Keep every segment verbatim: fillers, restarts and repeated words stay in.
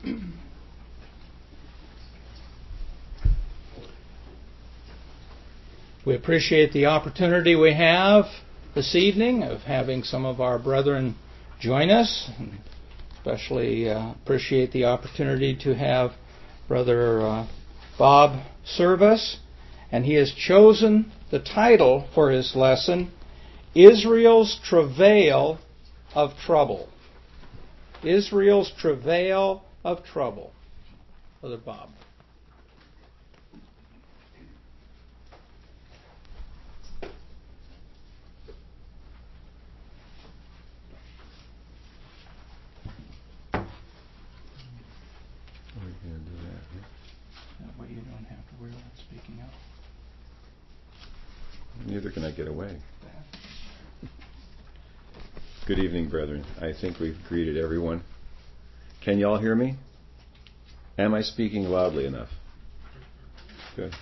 We appreciate the opportunity we have this evening of having some of our brethren join us. Especially uh, appreciate the opportunity to have Brother uh, Bob serve us. And he has chosen the title for his lesson, Israel's Travail of Trouble. Israel's Travail of Trouble. Brother Bob. Neither can I get away. Good evening, brethren. I think we've greeted everyone. Can you all hear me? Am I speaking loudly enough? Good.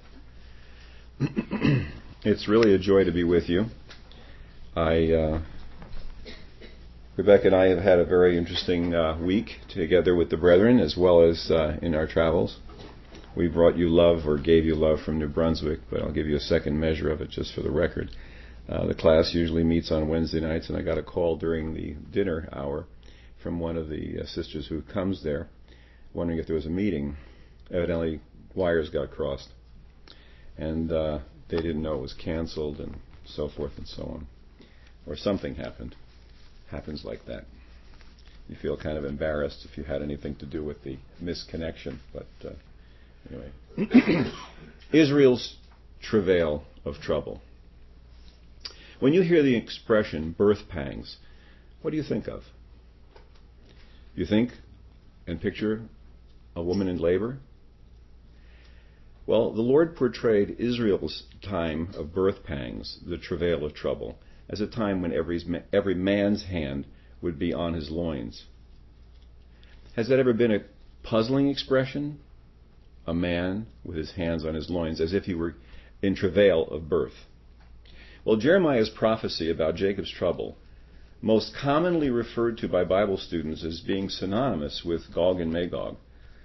It's really a joy to be with you. I, uh, Rebecca and I have had a very interesting uh, week together with the brethren, as well as uh, in our travels. We brought you love, or gave you love, from New Brunswick, but I'll give you a second measure of it just for the record. Uh, the class usually meets on Wednesday nights, and I got a call during the dinner hour from one of the uh, sisters who comes there, wondering if there was a meeting. Evidently, wires got crossed, and uh, they didn't know it was canceled, and so forth and so on. Or something happened. Happens like that. You feel kind of embarrassed if you had anything to do with the misconnection, but... Uh, Anyway, Israel's travail of trouble. When you hear the expression birth pangs, what do you think of? You think and picture a woman in labor? Well, the Lord portrayed Israel's time of birth pangs, the travail of trouble, as a time when every, every man's hand would be on his loins. Has that ever been a puzzling expression? A man with his hands on his loins, as if he were in travail of birth. Well, Jeremiah's prophecy about Jacob's trouble, most commonly referred to by Bible students as being synonymous with Gog and Magog.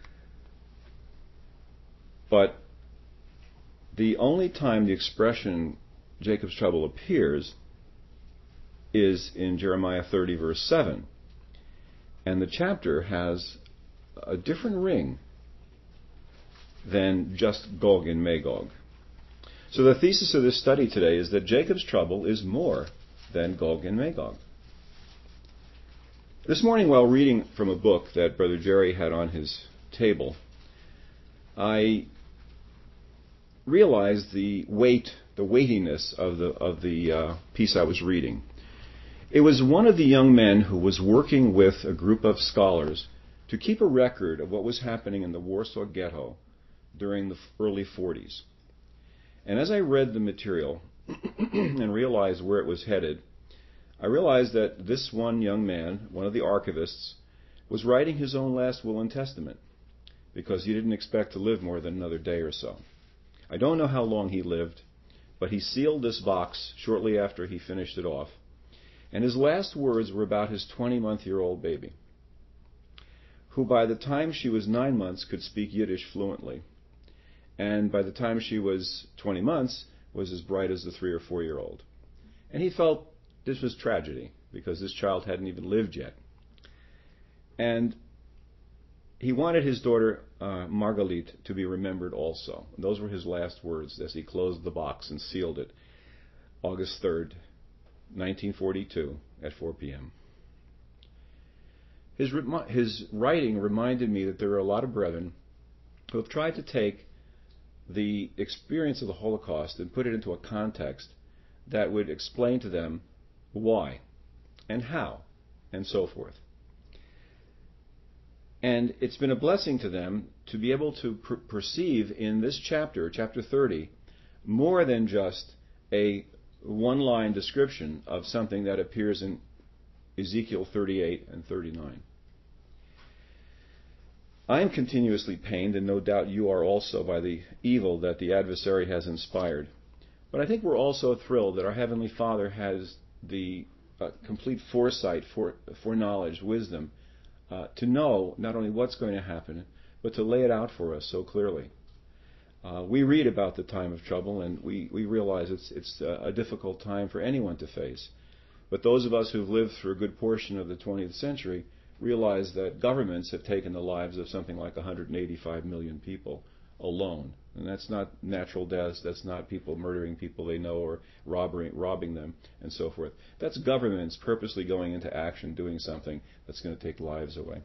But the only time the expression Jacob's trouble appears is in Jeremiah thirty, verse seven. And the chapter has a different ring than just Gog and Magog. So the thesis of this study today is that Jacob's trouble is more than Gog and Magog. This morning, while reading from a book that Brother Jerry had on his table, I realized the weight, the weightiness of the of the uh, piece I was reading. It was one of the young men who was working with a group of scholars to keep a record of what was happening in the Warsaw Ghetto during the early forties. And as I read the material and realized where it was headed, I realized that this one young man, one of the archivists, was writing his own last will and testament because he didn't expect to live more than another day or so. I don't know how long he lived, but he sealed this box shortly after he finished it off. And his last words were about his twenty-month-year-old baby, who by the time she was nine months could speak Yiddish fluently. And by the time she was twenty months, was as bright as the three or four-year-old. And he felt this was tragedy, because this child hadn't even lived yet. And he wanted his daughter, uh, Margalit, to be remembered also. And those were his last words as he closed the box and sealed it, August third, nineteen forty-two, at four p.m. His, remi- his writing reminded me that there are a lot of brethren who have tried to take the experience of the Holocaust and put it into a context that would explain to them why and how and so forth. And it's been a blessing to them to be able to per- perceive in this chapter, chapter thirty, more than just a one-line description of something that appears in Ezekiel thirty-eight and thirty-nine. I am continuously pained, and no doubt you are also, by the evil that the adversary has inspired. But I think we're also thrilled that our Heavenly Father has the uh, complete foresight, for, foreknowledge, wisdom uh, to know not only what's going to happen, but to lay it out for us so clearly. Uh, we read about the time of trouble, and we, we realize it's, it's a difficult time for anyone to face. But those of us who've lived through a good portion of the twentieth century realize that governments have taken the lives of something like one hundred eighty-five million people alone. And that's not natural deaths, that's not people murdering people they know or robbing, robbing them and so forth. That's governments purposely going into action, doing something that's going to take lives away.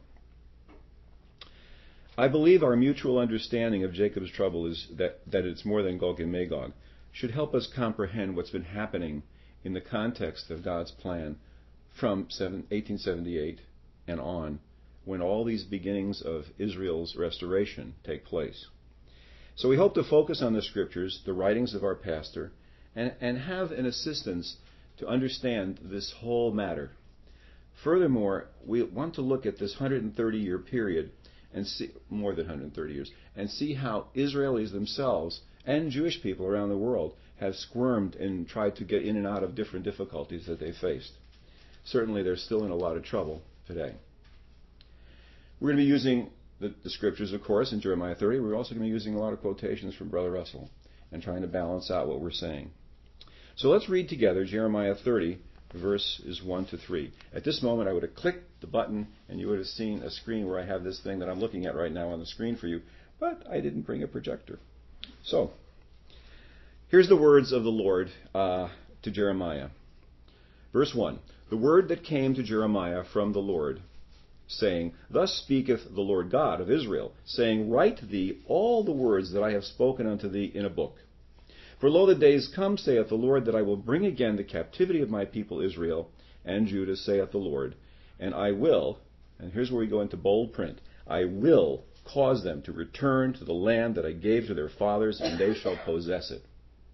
I believe our mutual understanding of Jacob's trouble is that, that it's more than Gog and Magog should help us comprehend what's been happening in the context of God's plan from eighteen seventy-eight and on, when all these beginnings of Israel's restoration take place. So we hope to focus on the scriptures, the writings of our pastor, and, and have an assistance to understand this whole matter. Furthermore, we want to look at this one hundred thirty year period, and see, more than one hundred thirty years, and see how Israelis themselves and Jewish people around the world have squirmed and tried to get in and out of different difficulties that they faced. Certainly they're still in a lot of trouble today. We're going to be using the, the scriptures, of course, in Jeremiah thirty. We're also going to be using a lot of quotations from Brother Russell and trying to balance out what we're saying. So let's read together Jeremiah thirty, verses one to three. At this moment, I would have clicked the button, and you would have seen a screen where I have this thing that I'm looking at right now on the screen for you, but I didn't bring a projector. So, here's the words of the Lord uh, to Jeremiah. Verse one, the word that came to Jeremiah from the Lord, saying, Thus speaketh the Lord God of Israel, saying, Write thee all the words that I have spoken unto thee in a book. For lo, the days come, saith the Lord, that I will bring again the captivity of my people Israel and Judah, saith the Lord, and I will, and here's where we go into bold print, I will cause them to return to the land that I gave to their fathers, and they shall possess it.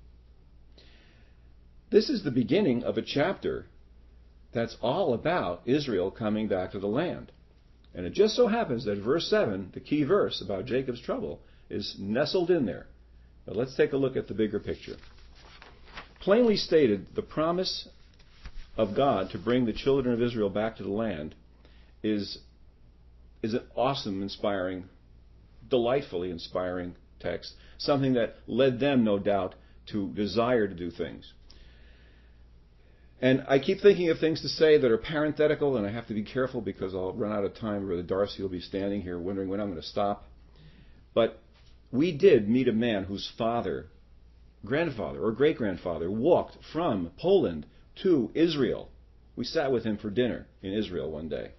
This is the beginning of a chapter that's all about Israel coming back to the land. And it just so happens that verse seven, the key verse about Jacob's trouble, is nestled in there. But let's take a look at the bigger picture. Plainly stated, the promise of God to bring the children of Israel back to the land is, is an awesome, inspiring, delightfully inspiring text. Something that led them, no doubt, to desire to do things. And I keep thinking of things to say that are parenthetical, and I have to be careful because I'll run out of time. Brother Darcy will be standing here wondering when I'm going to stop. But we did meet a man whose father, grandfather, or great-grandfather walked from Poland to Israel. We sat with him for dinner in Israel one day.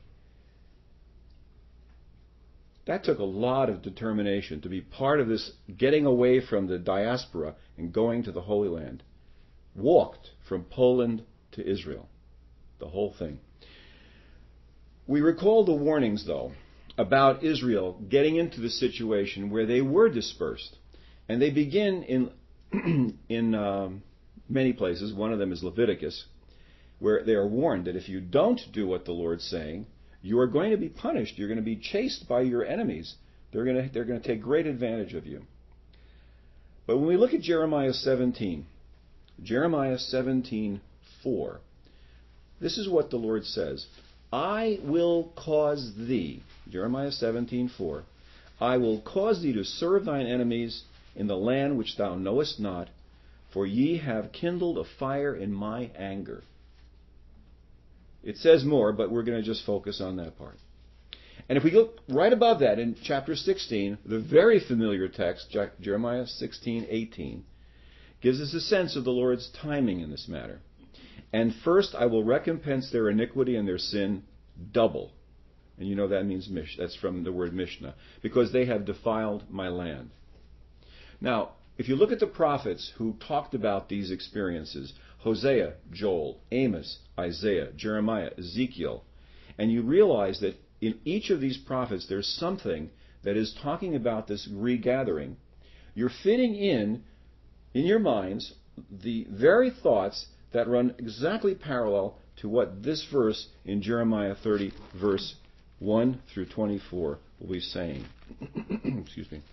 That took a lot of determination to be part of this getting away from the diaspora and going to the Holy Land. Walked from Poland to Israel. The whole thing. We recall the warnings, though, about Israel getting into the situation where they were dispersed. And they begin in, in um, many places. One of them is Leviticus, where they are warned that if you don't do what the Lord's saying, you are going to be punished. You're going to be chased by your enemies. They're going to, they're going to take great advantage of you. But when we look at Jeremiah seventeen, Jeremiah seventeen four, this is what the Lord says. I will cause thee, Jeremiah seventeen four, I will cause thee to serve thine enemies in the land which thou knowest not, for ye have kindled a fire in my anger. It says more, but we're going to just focus on that part. And if we look right above that in chapter sixteen, the very familiar text, Jeremiah sixteen eighteen, gives us a sense of the Lord's timing in this matter. And first I will recompense their iniquity and their sin double. And you know that means mish. That's from the word Mishnah. Because they have defiled my land. Now, if you look at the prophets who talked about these experiences, Hosea, Joel, Amos, Isaiah, Jeremiah, Ezekiel, and you realize that in each of these prophets there's something that is talking about this regathering, you're fitting in, in your minds, the very thoughts that run exactly parallel to what this verse in Jeremiah thirty, verse one through twenty-four will be saying. Excuse me.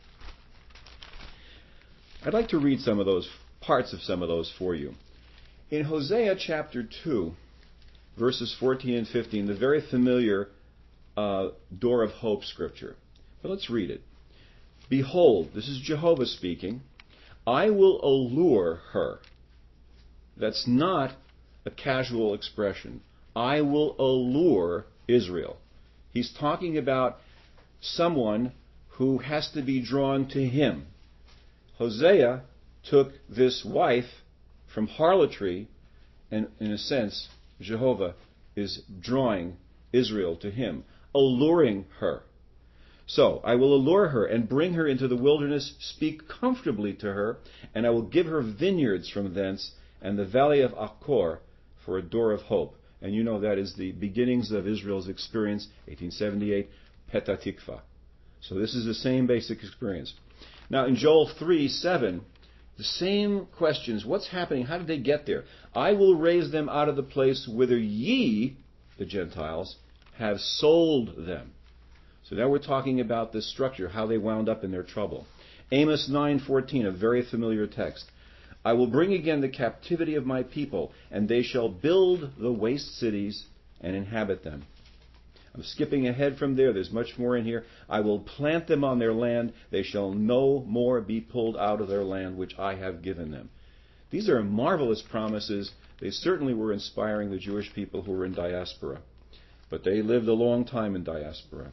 I'd like to read some of those, parts of some of those for you. In Hosea chapter two, verses fourteen and fifteen, the very familiar uh, door of hope scripture. But let's read it. Behold, this is Jehovah speaking, I will allure her. That's not a casual expression. I will allure Israel. He's talking about someone who has to be drawn to him. Hosea took this wife from harlotry, and in a sense, Jehovah is drawing Israel to him, alluring her. So, I will allure her and bring her into the wilderness, speak comfortably to her, and I will give her vineyards from thence, and the valley of Achor for a door of hope. And you know that is the beginnings of Israel's experience, eighteen seventy-eight, Petah Tikva. So this is the same basic experience. Now in Joel three seven, the same questions. What's happening? How did they get there? I will raise them out of the place whither ye, the Gentiles, have sold them. So now we're talking about this structure, how they wound up in their trouble. Amos nine fourteen, a very familiar text. I will bring again the captivity of my people, and they shall build the waste cities and inhabit them. I'm skipping ahead from there. There's much more in here. I will plant them on their land. They shall no more be pulled out of their land, which I have given them. These are marvelous promises. They certainly were inspiring the Jewish people who were in diaspora. But they lived a long time in diaspora.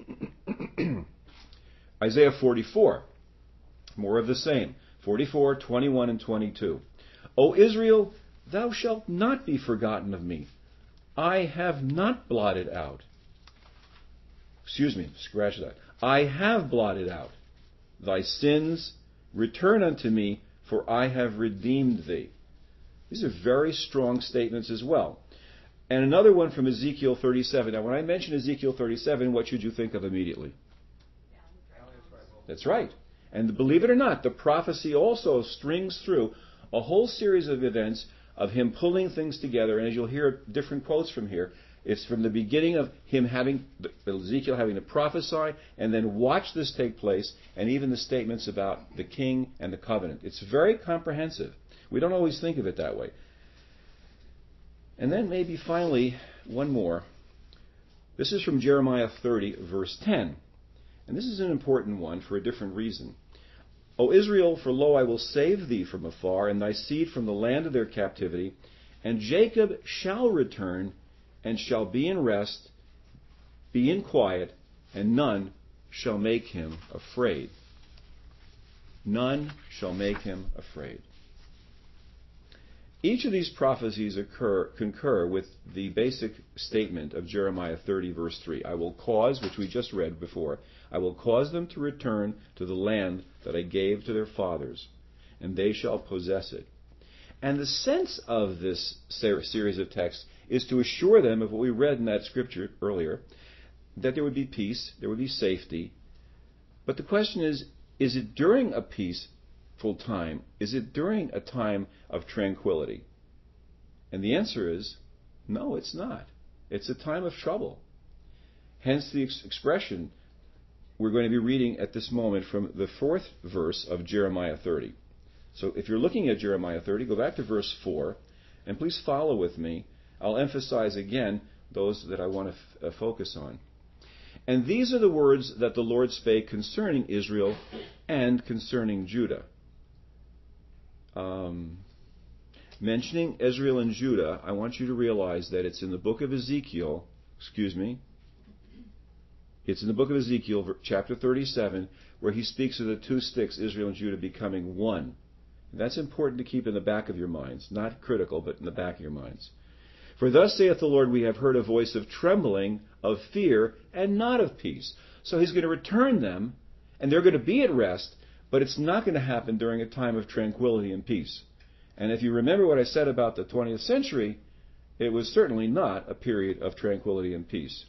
Isaiah forty-four, more of the same. forty-four, twenty-one, and twenty-two. O Israel, thou shalt not be forgotten of me. I have not blotted out. Excuse me, scratch that. I have blotted out thy sins. Return unto me, for I have redeemed thee. These are very strong statements as well. And another one from Ezekiel thirty-seven. Now, when I mention Ezekiel thirty-seven, what should you think of immediately? That's right. And believe it or not, the prophecy also strings through a whole series of events of him pulling things together. And as you'll hear different quotes from here, it's from the beginning of him having, Ezekiel having to prophesy, and then watch this take place, and even the statements about the king and the covenant. It's very comprehensive. We don't always think of it that way. And then maybe finally, one more. This is from Jeremiah thirty, verse ten. And this is an important one for a different reason. O Israel, for lo, I will save thee from afar, and thy seed from the land of their captivity. And Jacob shall return, and shall be in rest, be in quiet, and none shall make him afraid. None shall make him afraid. Each of these prophecies occur, concur with the basic statement of Jeremiah thirty, verse three. I will cause, which we just read before, I will cause them to return to the land that I gave to their fathers, and they shall possess it. And the sense of this series of texts is to assure them of what we read in that scripture earlier, that there would be peace, there would be safety. But the question is, is it during a peaceful time? Is it during a time of tranquility? And the answer is, no, it's not. It's a time of trouble. Hence the ex- expression we're going to be reading at this moment from the fourth verse of Jeremiah thirty. So if you're looking at Jeremiah thirty, go back to verse four, and please follow with me. I'll emphasize again those that I want to f- uh, focus on. And these are the words that the Lord spake concerning Israel and concerning Judah. Um, mentioning Israel and Judah, I want you to realize that it's in the book of Ezekiel, excuse me, it's in the book of Ezekiel, chapter thirty-seven, where he speaks of the two sticks, Israel and Judah, becoming one. And that's important to keep in the back of your minds. Not critical, but in the back of your minds. For thus saith the Lord, we have heard a voice of trembling, of fear, and not of peace. So he's going to return them, and they're going to be at rest, but it's not going to happen during a time of tranquility and peace. And if you remember what I said about the twentieth century, it was certainly not a period of tranquility and peace.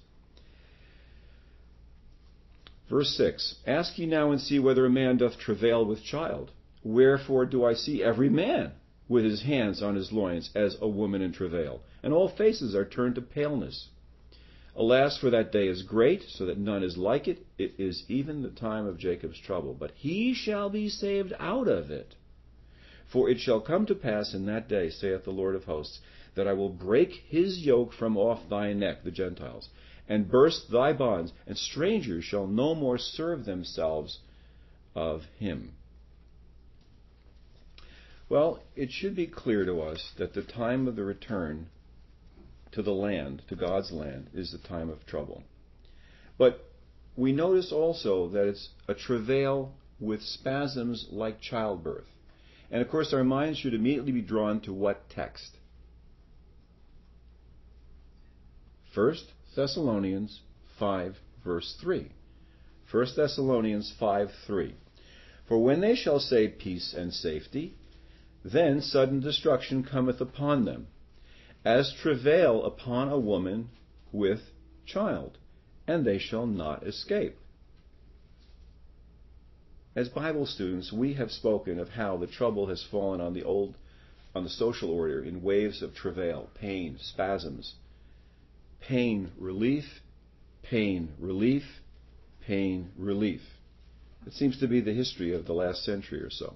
Verse six, ask ye now and see whether a man doth travail with child. Wherefore do I see every man with his hands on his loins as a woman in travail, and all faces are turned to paleness. Alas, for that day is great, so that none is like it. It is even the time of Jacob's trouble. But he shall be saved out of it. For it shall come to pass in that day, saith the Lord of hosts, that I will break his yoke from off thy neck, the Gentiles, and burst thy bonds, and strangers shall no more serve themselves of him. Well, it should be clear to us that the time of the return to the land, to God's land, is the time of trouble. But we notice also that it's a travail with spasms like childbirth. And of course our minds should immediately be drawn to what text? First Thessalonians five, verse three. First Thessalonians five, three. For when they shall say peace and safety, then sudden destruction cometh upon them, as travail upon a woman with child, and they shall not escape. As Bible students, we have spoken of how the trouble has fallen on the old, on the social order in waves of travail, pain, spasms, pain, relief, pain, relief, pain, relief. It seems to be the history of the last century or so.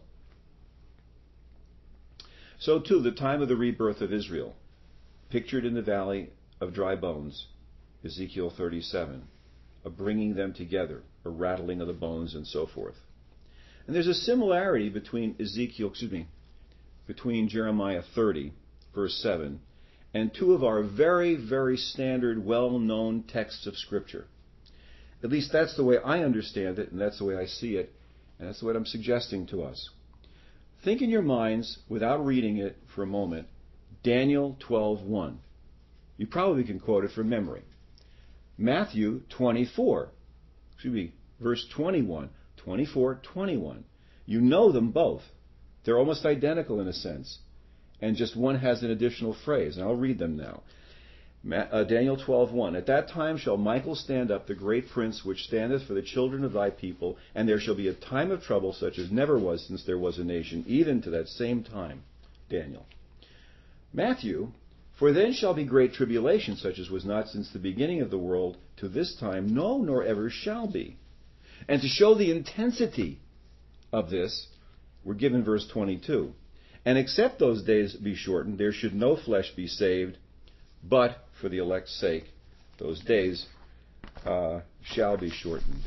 So too, the time of the rebirth of Israel, pictured in the valley of dry bones, Ezekiel thirty-seven, a bringing them together, a rattling of the bones, and so forth. And there's a similarity between Ezekiel, excuse me, between Jeremiah thirty, verse seven, and two of our very, very standard, well-known texts of Scripture. At least that's the way I understand it, and that's the way I see it, and that's what I'm suggesting to us. Think in your minds, without reading it for a moment, Daniel twelve one. You probably can quote it from memory. Matthew twenty-four, excuse me, verse twenty-one, twenty-four, twenty-one. You know them both. They're almost identical in a sense, and just one has an additional phrase, and I'll read them now. Uh, Daniel twelve one. At that time shall Michael stand up, the great prince which standeth for the children of thy people, and there shall be a time of trouble such as never was since there was a nation, even to that same time. Daniel. Matthew, for then shall be great tribulation such as was not since the beginning of the world to this time, no, nor ever shall be. And to show the intensity of this, we're given verse twenty-two. And except those days be shortened, there should no flesh be saved, but for the elect's sake, those days uh, shall be shortened.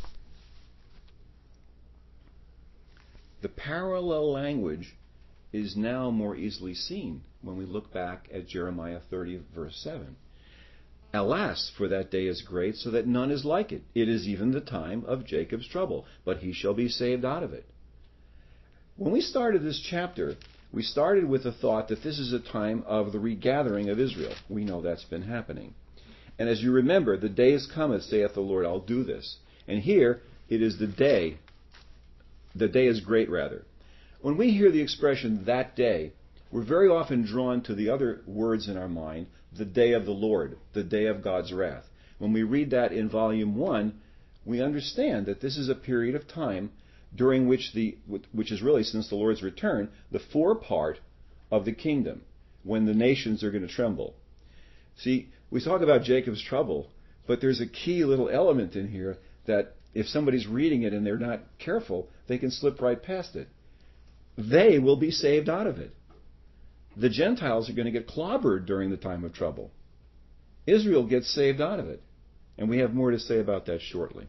The parallel language is now more easily seen when we look back at Jeremiah thirty, verse seven. Alas, for that day is great, so that none is like it. It is even the time of Jacob's trouble, but he shall be saved out of it. When we started this chapter, we started with the thought that this is a time of the regathering of Israel. We know that's been happening. And as you remember, the day is cometh, saith the Lord, I'll do this. And here, it is the day, the day is great rather. When we hear the expression, that day, we're very often drawn to the other words in our mind, the day of the Lord, the day of God's wrath. When we read that in volume one, we understand that this is a period of time during which the, which is really since the Lord's return, the forepart of the kingdom, when the nations are going to tremble. See, we talk about Jacob's trouble, but there's a key little element in here that if somebody's reading it and they're not careful, they can slip right past it. They will be saved out of it. The Gentiles are going to get clobbered during the time of trouble. Israel gets saved out of it. And we have more to say about that shortly.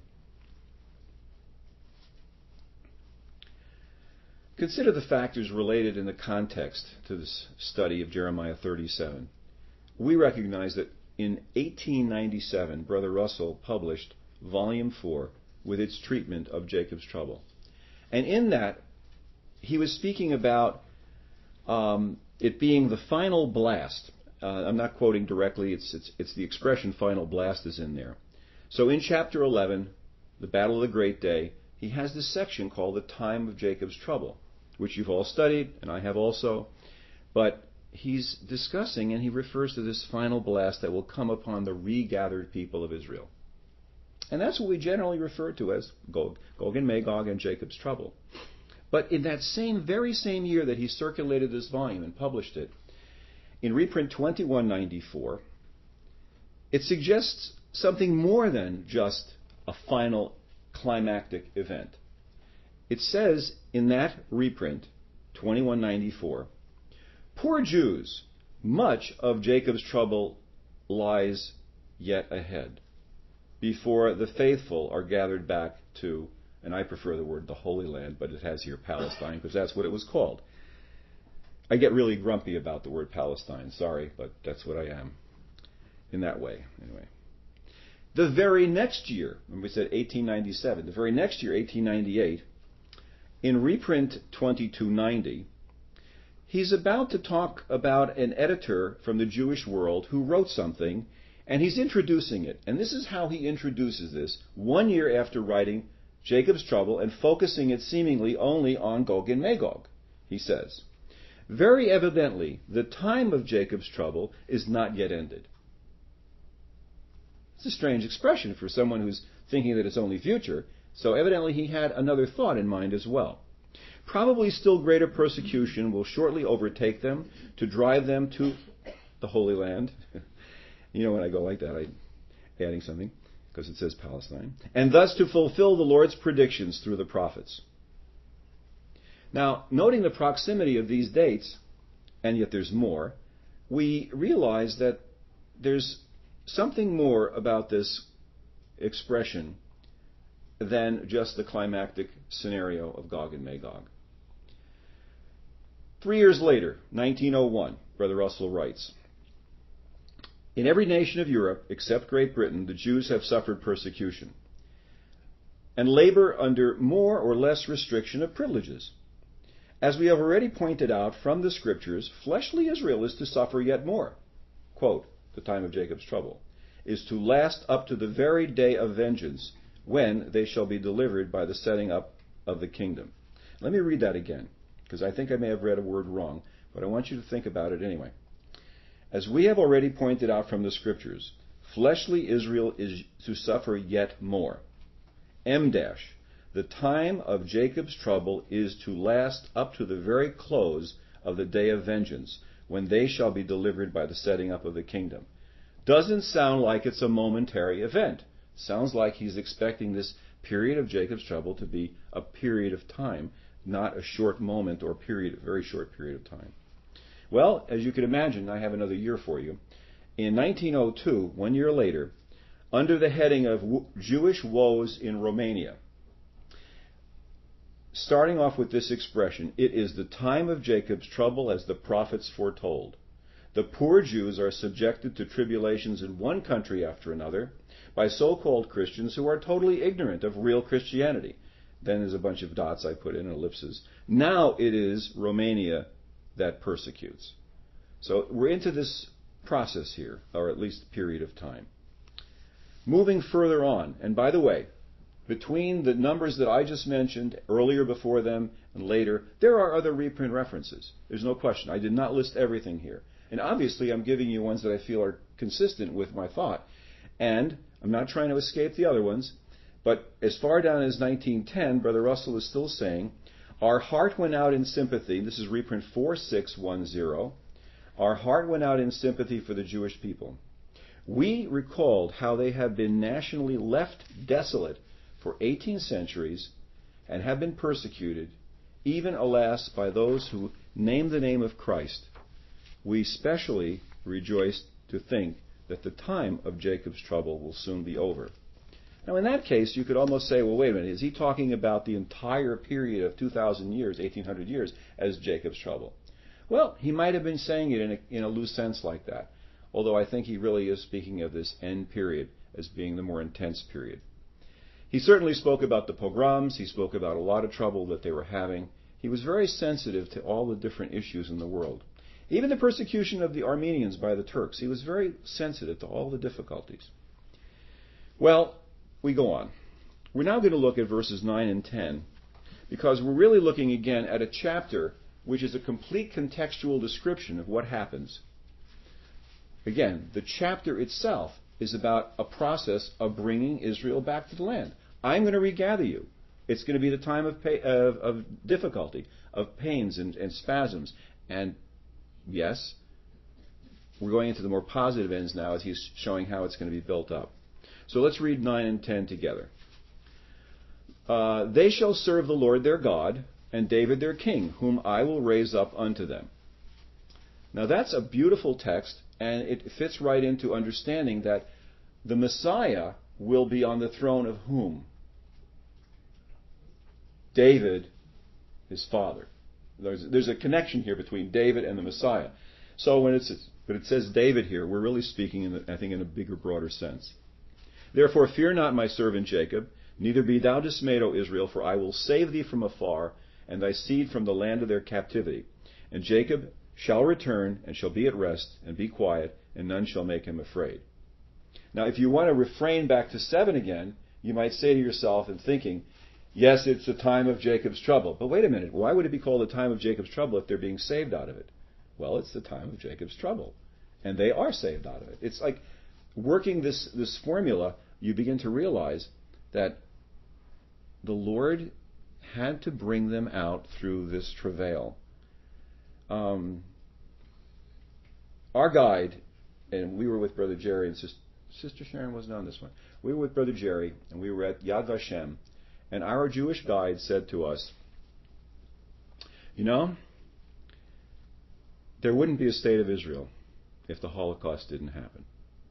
Consider the factors related in the context to this study of Jeremiah thirty-seven. We recognize that in eighteen ninety-seven, Brother Russell published Volume four with its treatment of Jacob's trouble. And in that, he was speaking about um, it being the final blast. Uh, I'm not quoting directly, it's, it's, it's the expression final blast is in there. So in chapter eleven, the Battle of the Great Day, he has this section called the Time of Jacob's Trouble, which you've all studied, and I have also. But he's discussing, and he refers to this final blast that will come upon the regathered people of Israel. And that's what we generally refer to as Gog, Gog and Magog and Jacob's trouble. But in that same, very same year that he circulated this volume and published it, in reprint twenty-one ninety-four, it suggests something more than just a final climactic event. It says in that reprint, twenty-one ninety-four, poor Jews, much of Jacob's trouble lies yet ahead. before the faithful are gathered back to, and I prefer the word the Holy Land, but it has here Palestine because that's what it was called. I get really grumpy about the word Palestine, sorry, but that's what I am in that way, anyway. The very next year, when we said eighteen ninety-seven, the very next year, eighteen ninety-eight, in reprint twenty-two ninety, he's about to talk about an editor from the Jewish world who wrote something, and he's introducing it. And this is how he introduces this, one year after writing Jacob's Trouble and focusing it seemingly only on Gog and Magog. He says, "Very evidently, the time of Jacob's trouble is not yet ended." It's a strange expression for someone who's thinking that it's only future, so evidently he had another thought in mind as well. Probably still greater persecution will shortly overtake them to drive them to the Holy Land. You know when I go like that, I'm adding something, because it says Palestine. And thus to fulfill the Lord's predictions through the prophets. Now, noting the proximity of these dates, and yet there's more, we realize that there's something more about this expression than just the climactic scenario of Gog and Magog. Three years later, nineteen oh one, Brother Russell writes, "In every nation of Europe, except Great Britain, the Jews have suffered persecution and labor under more or less restriction of privileges. As we have already pointed out from the Scriptures, fleshly Israel is to suffer yet more." Quote, the time of Jacob's trouble, "is to last up to the very day of vengeance, when they shall be delivered by the setting up of the kingdom." Let me read that again, because I think I may have read a word wrong, but I want you to think about it anyway. "As we have already pointed out from the Scriptures, fleshly Israel is to suffer yet more. M dash, the time of Jacob's trouble is to last up to the very close of the day of vengeance, when they shall be delivered by the setting up of the kingdom." Doesn't sound like it's a momentary event. Sounds like he's expecting this period of Jacob's trouble to be a period of time, not a short moment or period, a very short period of time. Well, as you can imagine, I have another year for you. In nineteen oh two, one year later, under the heading of Jewish Woes in Romania, starting off with this expression, "It is the time of Jacob's trouble as the prophets foretold. The poor Jews are subjected to tribulations in one country after another by so-called Christians who are totally ignorant of real Christianity." Then there's a bunch of dots I put in, ellipses. "Now it is Romania that persecutes." So we're into this process here, or at least period of time. Moving further on, and by the way, between the numbers that I just mentioned, earlier before them and later, there are other reprint references. There's no question. I did not list everything here. And obviously I'm giving you ones that I feel are consistent with my thought. And I'm not trying to escape the other ones, but as far down as nineteen ten, Brother Russell is still saying, "Our heart went out in sympathy," this is reprint four six one zero, "Our heart went out in sympathy for the Jewish people. We recalled how they have been nationally left desolate for eighteen centuries and have been persecuted, even, alas, by those who name the name of Christ. We specially rejoiced to think that the time of Jacob's trouble will soon be over." Now, in that case, you could almost say, well, wait a minute, is he talking about the entire period of two thousand years, eighteen hundred years, as Jacob's trouble? Well, he might have been saying it in a, in a loose sense like that, although I think he really is speaking of this end period as being the more intense period. He certainly spoke about the pogroms. He spoke about a lot of trouble that they were having. He was very sensitive to all the different issues in the world. Even the persecution of the Armenians by the Turks. He was very sensitive to all the difficulties. Well, we go on. We're now going to look at verses nine and ten, because we're really looking again at a chapter which is a complete contextual description of what happens. Again, the chapter itself is about a process of bringing Israel back to the land. I'm going to regather you. It's going to be the time of, pay, of, of difficulty, of pains and, and spasms. And yes, we're going into the more positive ends now as he's showing how it's going to be built up. So let's read nine and ten together. Uh, "They shall serve the Lord their God, and David their king, whom I will raise up unto them." Now that's a beautiful text, and it fits right into understanding that the Messiah will be on the throne of whom? David, his father. There's, there's a connection here between David and the Messiah. So when it's, but it says David here, we're really speaking, in the, I think, in a bigger, broader sense. Therefore, fear not my servant Jacob, neither be thou dismayed, O Israel, for I will save thee from afar, and thy seed from the land of their captivity. And Jacob shall return, and shall be at rest, and be quiet, and none shall make him afraid. Now, if you want to refrain back to seven again, you might say to yourself in thinking, yes, it's the time of Jacob's trouble. But wait a minute, why would it be called the time of Jacob's trouble if they're being saved out of it? Well, it's the time of Jacob's trouble. And they are saved out of it. It's like working this, this formula, you begin to realize that the Lord had to bring them out through this travail. Um, our guide, and we were with Brother Jerry, and Sister, Sister Sharon wasn't on this one. We were with Brother Jerry, and we were at Yad Vashem, and our Jewish guide said to us, you know, there wouldn't be a state of Israel if the Holocaust didn't happen.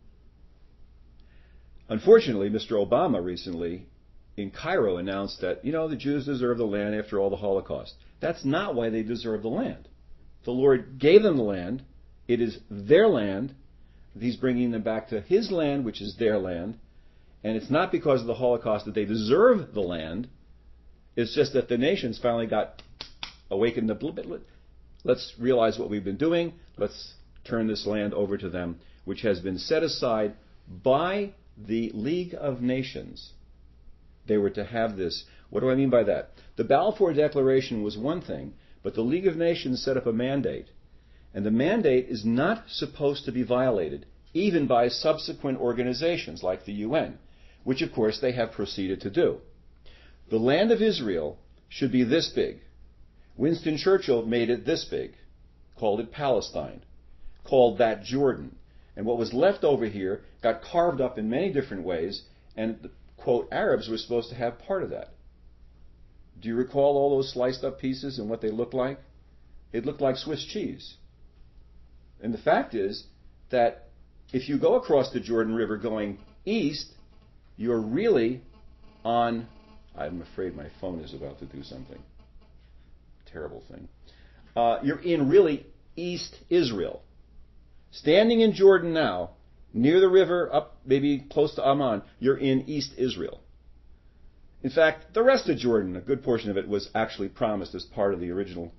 Unfortunately, Mister Obama recently in Cairo announced that, you know, the Jews deserve the land after all the Holocaust. That's not why they deserve the land. The Lord gave them the land. It is their land. He's bringing them back to His land, which is their land. And it's not because of the Holocaust that they deserve the land. It's just that the nations finally got awakened a little bit. Let's realize what we've been doing. Let's turn this land over to them, which has been set aside by the League of Nations. They were to have this. What do I mean by that? The Balfour Declaration was one thing, but the League of Nations set up a mandate. And the mandate is not supposed to be violated, even by subsequent organizations like the U N, which of course they have proceeded to do. The land of Israel should be this big. Winston Churchill made it this big, called it Palestine, called that Jordan. And what was left over here got carved up in many different ways, and the, quote, Arabs were supposed to have part of that. Do you recall all those sliced up pieces and what they looked like? It looked like Swiss cheese. And the fact is that if you go across the Jordan River going east, you're really on, I'm afraid my phone is about to do something. Terrible thing. Uh, you're in really East Israel. Standing in Jordan now, near the river, up maybe close to Amman, you're in East Israel. In fact, the rest of Jordan, a good portion of it, was actually promised as part of the original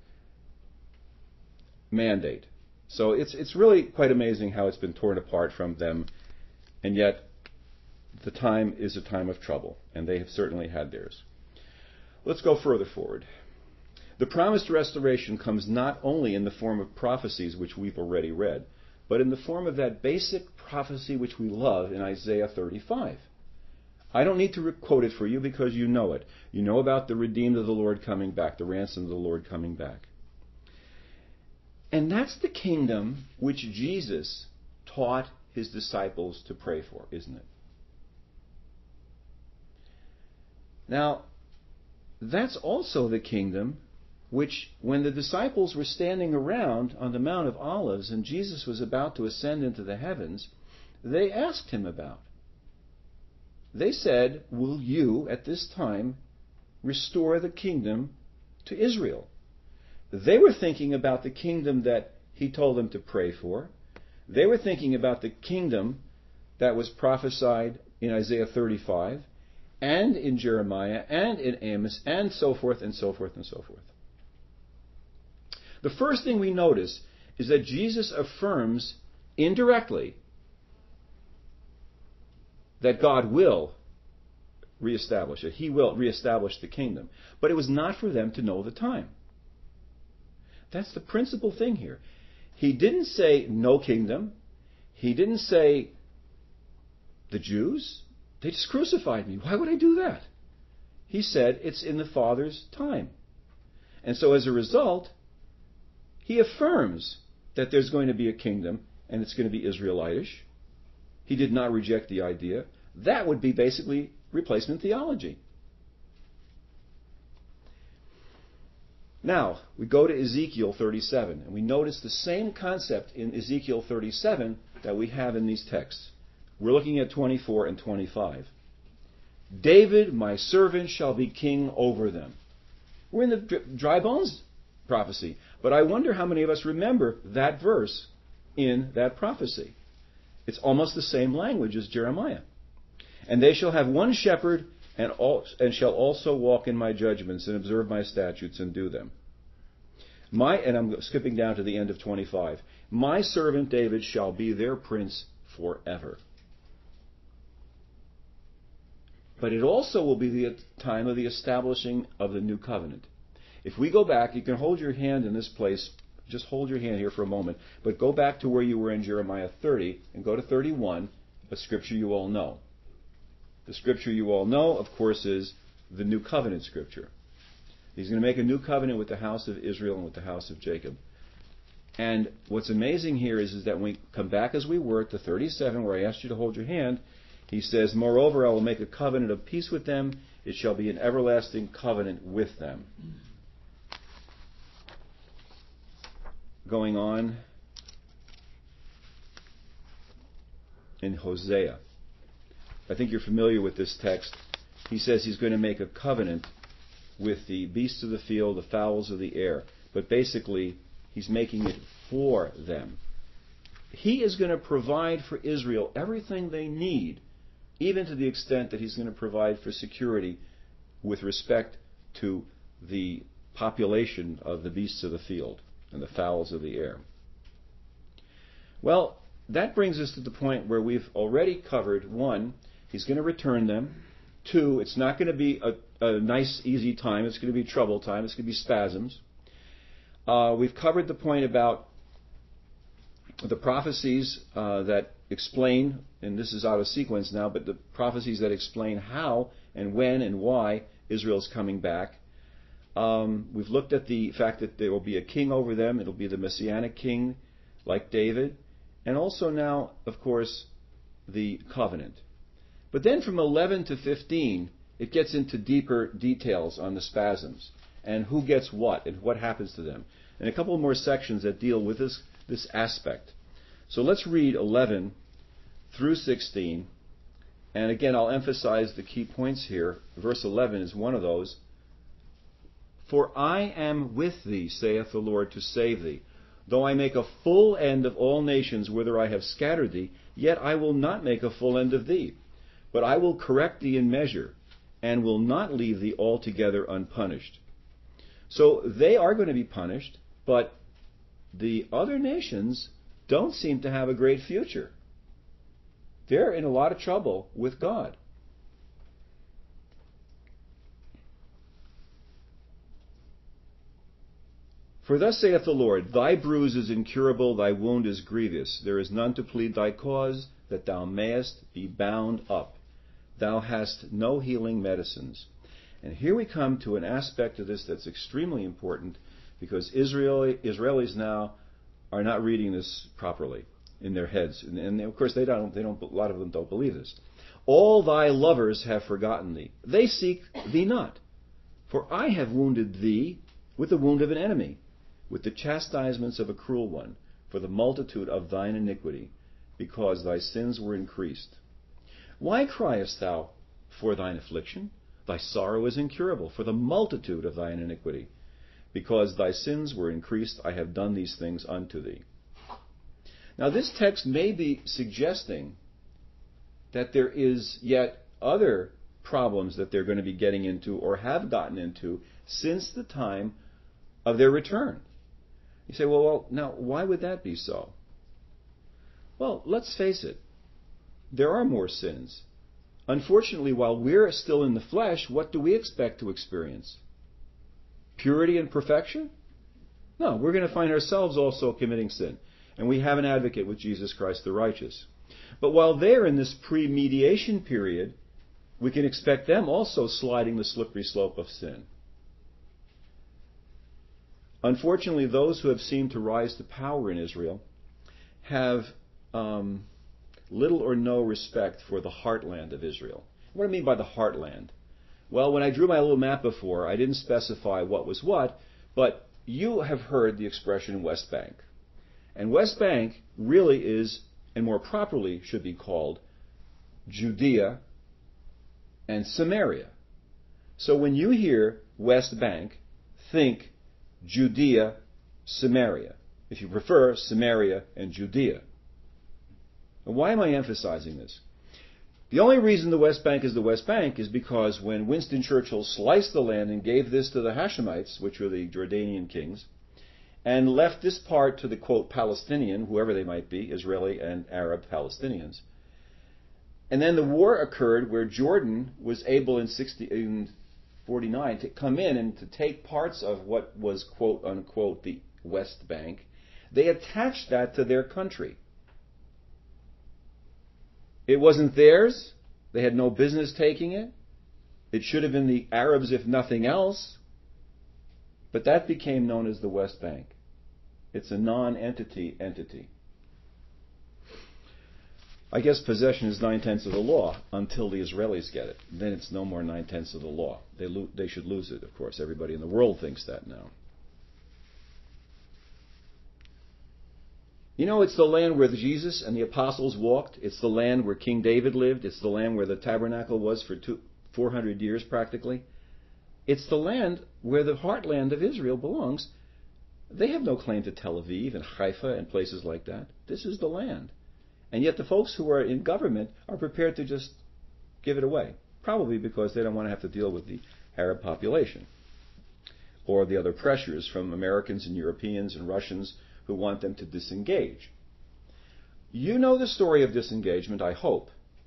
mandate. So it's it's really quite amazing how it's been torn apart from them, and yet the time is a time of trouble, and they have certainly had theirs. Let's go further forward. The promised restoration comes not only in the form of prophecies, which we've already read, but in the form of that basic prophecy which we love in Isaiah thirty-five. I don't need to quote it for you because you know it. You know about the redeemed of the Lord coming back, the ransom of the Lord coming back. And that's the kingdom which Jesus taught His disciples to pray for, isn't it? Now, that's also the kingdom which, when the disciples were standing around on the Mount of Olives and Jesus was about to ascend into the heavens, they asked Him about. They said, will you, at this time, restore the kingdom to Israel? They were thinking about the kingdom that He told them to pray for. They were thinking about the kingdom that was prophesied in Isaiah thirty-five, and in Jeremiah, and in Amos, and so forth, and so forth, and so forth. The first thing we notice is that Jesus affirms indirectly that God will reestablish it. He will reestablish the kingdom. But it was not for them to know the time. That's the principal thing here. He didn't say no kingdom. He didn't say the Jews. They just crucified me. Why would I do that? He said it's in the Father's time. And so as a result, He affirms that there's going to be a kingdom and it's going to be Israelitish. He did not reject the idea. That would be basically replacement theology. Now, we go to Ezekiel thirty-seven, and we notice the same concept in Ezekiel thirty-seven that we have in these texts. We're looking at twenty-four and twenty-five. David, my servant, shall be king over them. We're in the dry bones prophecy. But I wonder how many of us remember that verse in that prophecy. It's almost the same language as Jeremiah. And they shall have one shepherd, and, all, and shall also walk in my judgments, and observe my statutes, and do them. My, and I'm skipping down to the end of twenty-five. My servant David shall be their prince forever. But it also will be the time of the establishing of the new covenant. If we go back, you can hold your hand in this place. Just hold your hand here for a moment. But go back to where you were in Jeremiah thirty and go to thirty-one, a scripture you all know. The scripture you all know, of course, is the new covenant scripture. He's going to make a new covenant with the house of Israel and with the house of Jacob. And what's amazing here is, is that when we come back as we were to thirty-seven, where I asked you to hold your hand, he says, moreover, I will make a covenant of peace with them. It shall be an everlasting covenant with them. Going on in Hosea. I think you're familiar with this text. He says he's going to make a covenant with the beasts of the field, the fowls of the air. But basically, he's making it for them. He is going to provide for Israel everything they need, even to the extent that he's going to provide for security with respect to the population of the beasts of the field and the fowls of the air. Well, that brings us to the point where we've already covered, one, he's going to return them. Two, it's not going to be a, a nice, easy time. It's going to be trouble time. It's going to be spasms. Uh, we've covered the point about the prophecies uh, that explain, and this is out of sequence now, but the prophecies that explain how and when and why Israel's coming back. Um, we've looked at the fact that there will be a king over them. It'll be the Messianic king like David. And also now, of course, the covenant. But then from eleven to fifteen, it gets into deeper details on the spasms and who gets what and what happens to them. And a couple more sections that deal with this, this aspect. So let's read eleven through sixteen. And again, I'll emphasize the key points here. Verse eleven is one of those. For I am with thee, saith the Lord, to save thee. Though I make a full end of all nations whither I have scattered thee, yet I will not make a full end of thee. But I will correct thee in measure, and will not leave thee altogether unpunished. So they are going to be punished, but the other nations don't seem to have a great future. They're in a lot of trouble with God. For thus saith the Lord, thy bruise is incurable, thy wound is grievous. There is none to plead thy cause, that thou mayest be bound up. Thou hast no healing medicines. And here we come to an aspect of this that's extremely important, because Israel, Israelis now are not reading this properly in their heads. And, and of course, they don't, they don't, a lot of them don't believe this. All thy lovers have forgotten thee. They seek thee not. For I have wounded thee with the wound of an enemy, with the chastisements of a cruel one, for the multitude of thine iniquity, because thy sins were increased. Why criest thou for thine affliction? Thy sorrow is incurable, for the multitude of thine iniquity. Because thy sins were increased, I have done these things unto thee. Now this text may be suggesting that there is yet other problems that they're going to be getting into or have gotten into since the time of their return. You say, well, well, now, why would that be so? Well, let's face it. There are more sins. Unfortunately, while we're still in the flesh, what do we expect to experience? Purity and perfection? No, we're going to find ourselves also committing sin. And we have an advocate with Jesus Christ the righteous. But while they're in this pre-mediation period, we can expect them also sliding the slippery slope of sin. Unfortunately, those who have seemed to rise to power in Israel have um, little or no respect for the heartland of Israel. What do I mean by the heartland? Well, when I drew my little map before, I didn't specify what was what, but you have heard the expression West Bank. And West Bank really is, and more properly should be called, Judea and Samaria. So when you hear West Bank, think Judea, Samaria. If you prefer, Samaria and Judea. And why am I emphasizing this? The only reason the West Bank is the West Bank is because when Winston Churchill sliced the land and gave this to the Hashemites, which were the Jordanian kings, and left this part to the, quote, Palestinian, whoever they might be, Israeli and Arab Palestinians. And then the war occurred where Jordan was able in, sixty, in forty-nine to come in and to take parts of what was, quote, unquote, the West Bank. They attached that to their country. It wasn't theirs. They had no business taking it. It should have been the Arabs, if nothing else. But that became known as the West Bank. It's a non-entity entity. I guess possession is nine-tenths of the law until the Israelis get it. Then it's no more nine-tenths of the law. They, lo- they should lose it, of course. Everybody in the world thinks that now. You know, it's the land where Jesus and the apostles walked. It's the land where King David lived. It's the land where the tabernacle was for two, four hundred years practically. It's the land where the heartland of Israel belongs. They have no claim to Tel Aviv and Haifa and places like that. This is the land. And yet the folks who are in government are prepared to just give it away. Probably because they don't want to have to deal with the Arab population or the other pressures from Americans and Europeans and Russians who want them to disengage. You know the story of disengagement, I hope.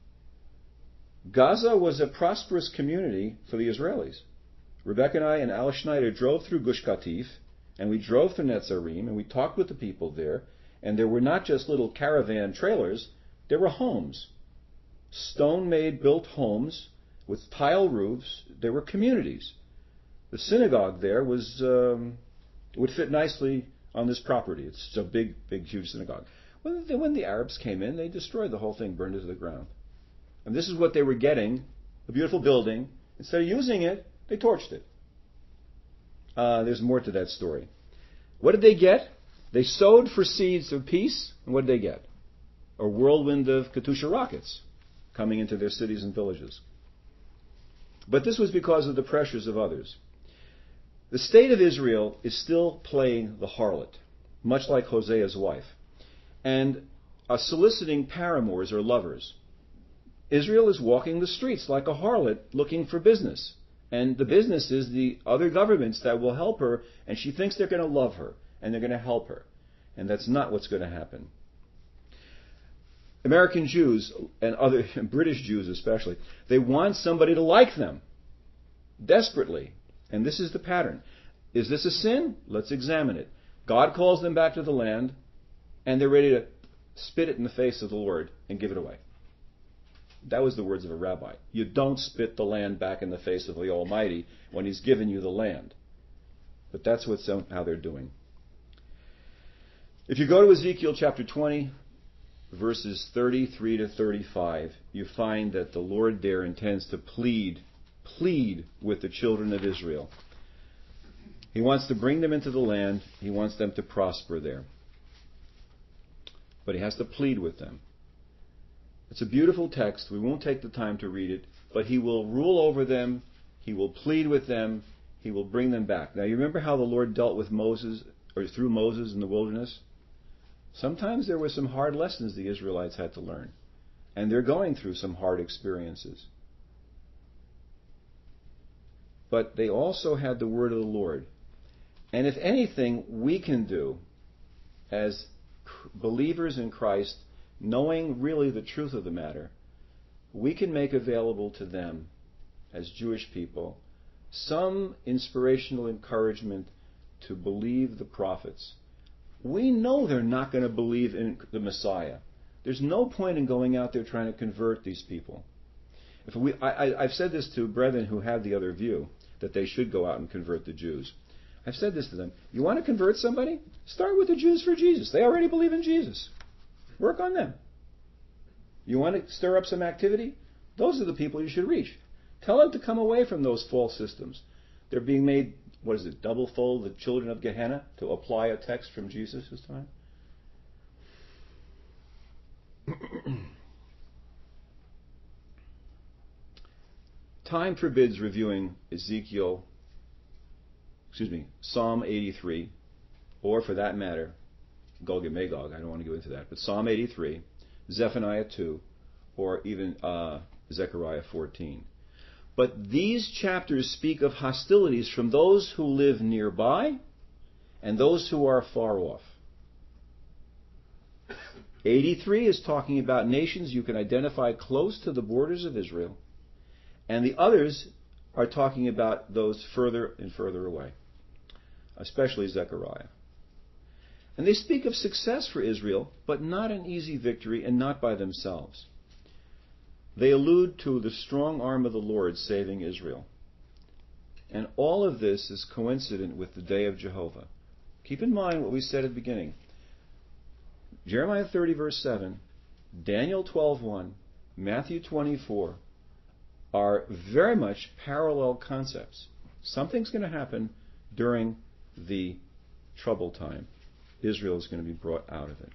Gaza was a prosperous community for the Israelis. Rebecca and I and Alice Schneider drove through Gush Katif, and we drove through Netzarim, and we talked with the people there, and there were not just little caravan trailers, there were homes. Stone-made built homes with tile roofs. There were communities. The synagogue there was um, would fit nicely on this property. It's a big, big, huge synagogue. When the, when the Arabs came in, they destroyed the whole thing, burned it to the ground. And this is what they were getting, a beautiful building. Instead of using it, they torched it. Uh, there's more to that story. What did they get? They sowed for seeds of peace, and what did they get? A whirlwind of Katyusha rockets coming into their cities and villages. But this was because of the pressures of others. The state of Israel is still playing the harlot, much like Hosea's wife, and are soliciting paramours or lovers. Israel is walking the streets like a harlot looking for business. And the business is the other governments that will help her, and she thinks they're going to love her, and they're going to help her. And that's not what's going to happen. American Jews, and other British Jews especially, they want somebody to like them, desperately. And this is the pattern. Is this a sin? Let's examine it. God calls them back to the land, and they're ready to spit it in the face of the Lord and give it away. That was the words of a rabbi. You don't spit the land back in the face of the Almighty when He's given you the land. But that's what how they're doing. If you go to Ezekiel chapter twenty, verses thirty-three to thirty-five, you find that the Lord there intends to plead, plead with the children of Israel. He wants to bring them into the land. He wants them to prosper there. But He has to plead with them. It's a beautiful text. We won't take the time to read it, but He will rule over them. He will plead with them. He will bring them back. Now, you remember how the Lord dealt with Moses, or through Moses in the wilderness? Sometimes there were some hard lessons the Israelites had to learn, and they're going through some hard experiences. But they also had the word of the Lord. And if anything we can do as believers in Christ, knowing really the truth of the matter, we can make available to them, as Jewish people, some inspirational encouragement to believe the prophets. We know they're not going to believe in the Messiah. There's no point in going out there trying to convert these people. If we, I, I've said this to brethren who have the other view, that they should go out and convert the Jews. I've said this to them. You want to convert somebody? Start with the Jews for Jesus. They already believe in Jesus. Work on them. You want to stir up some activity? Those are the people you should reach. Tell them to come away from those false systems. They're being made, what is it, double fold, the children of Gehenna, to apply a text from Jesus this time. time forbids reviewing Ezekiel, excuse me, Psalm eighty-three, or for that matter, Gog and Magog. I don't want to go into that, but Psalm eighty-three, Zephaniah two, or even uh, Zechariah fourteen. But these chapters speak of hostilities from those who live nearby and those who are far off. eighty-three is talking about nations you can identify close to the borders of Israel, and the others are talking about those further and further away, especially Zechariah. And they speak of success for Israel, but not an easy victory and not by themselves. They allude to the strong arm of the Lord saving Israel. And all of this is coincident with the day of Jehovah. Keep in mind what we said at the beginning. Jeremiah thirty, verse seven, Daniel twelve, one, Matthew twenty-four are very much parallel concepts. Something's going to happen during the trouble time. Israel is going to be brought out of it.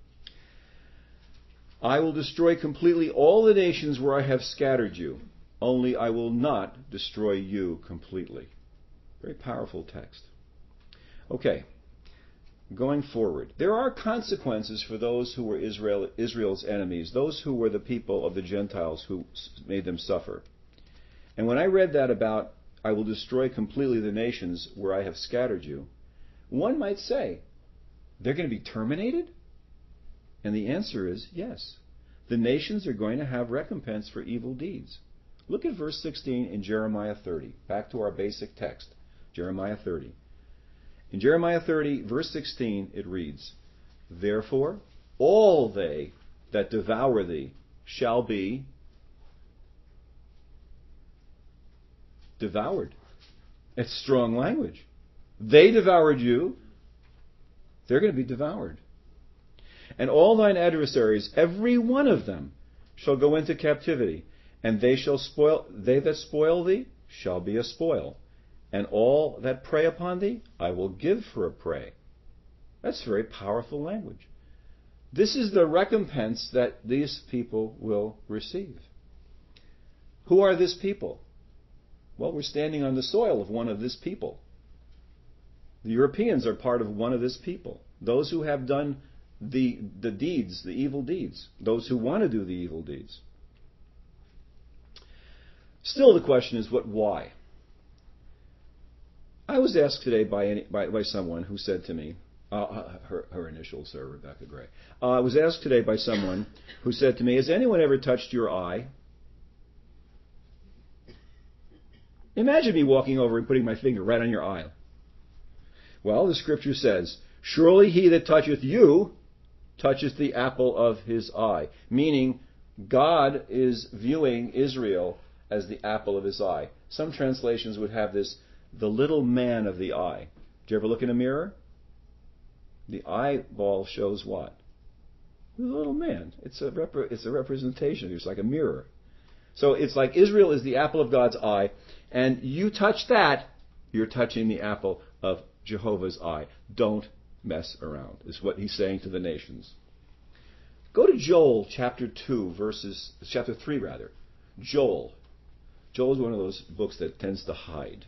I will destroy completely all the nations where I have scattered you, only I will not destroy you completely. Very powerful text. Okay, going forward. There are consequences for those who were Israel, Israel's enemies, those who were the people of the Gentiles who made them suffer. And when I read that about, I will destroy completely the nations where I have scattered you, one might say, they're going to be terminated? And the answer is yes. The nations are going to have recompense for evil deeds. Look at verse sixteen in Jeremiah thirty. Back to our basic text, Jeremiah thirty. In Jeremiah thirty, verse sixteen, it reads, Therefore, all they that devour thee shall be devoured. It's strong language. They devoured you. They're going to be devoured. And all thine adversaries, every one of them, shall go into captivity, and they shall spoil, they that spoil thee shall be a spoil, and all that prey upon thee I will give for a prey. That's very powerful language. This is the recompense that these people will receive. Who are this people? Well, we're standing on the soil of one of this people. The Europeans are part of one of this people. Those who have done the, the deeds, the evil deeds. Those who want to do the evil deeds. Still the question is, what, why? I was asked today by, any, by, by someone who said to me, uh, her, her initials are Rebecca Gray. Uh, I was asked today by someone who said to me, has anyone ever touched your eye? Imagine me walking over and putting my finger right on your eye. Well, the scripture says, surely he that toucheth you toucheth the apple of his eye. Meaning, God is viewing Israel as the apple of his eye. Some translations would have this, the little man of the eye. Did you ever look in a mirror? The eyeball shows what? The little man. It's a, rep- it's a representation. It's like a mirror. So it's like Israel is the apple of God's eye, and you touch that, you're touching the apple of Jehovah's eye. Don't mess around, is what he's saying to the nations. Go to Joel chapter two, verses, chapter three rather. Joel. Joel is one of those books that tends to hide.